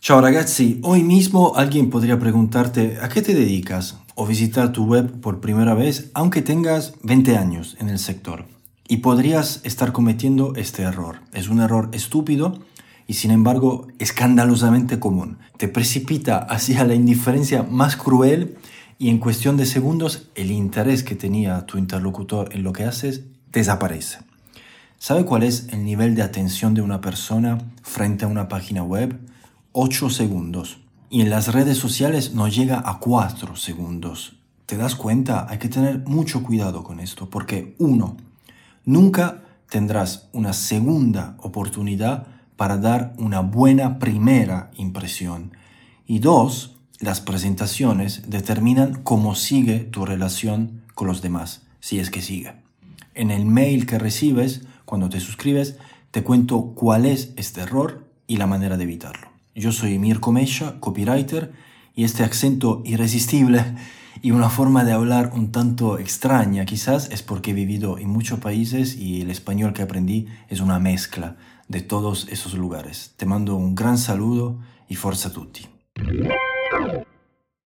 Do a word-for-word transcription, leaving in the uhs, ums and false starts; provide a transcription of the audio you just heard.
Ciao ragazzi, hoy mismo alguien podría preguntarte ¿a qué te dedicas? O visitar tu web por primera vez, aunque tengas veinte años en el sector. Y podrías estar cometiendo este error. Es un error estúpido y sin embargo escandalosamente común. Te precipita hacia la indiferencia más cruel y en cuestión de segundos el interés que tenía tu interlocutor en lo que haces desaparece. ¿Sabe cuál es el nivel de atención de una persona frente a una página web? ocho segundos. Y en las redes sociales no llega a cuatro segundos. ¿Te das cuenta? Hay que tener mucho cuidado con esto porque uno, nunca tendrás una segunda oportunidad para dar una buena primera impresión. Y dos, las presentaciones determinan cómo sigue tu relación con los demás, si es que sigue. En el mail que recibes, cuando te suscribes, te cuento cuál es este error y la manera de evitarlo. Yo soy Mirko Mesha, copywriter, y este acento irresistible y una forma de hablar un tanto extraña quizás es porque he vivido en muchos países y el español que aprendí es una mezcla de todos esos lugares. Te mando un gran saludo y forza a tutti.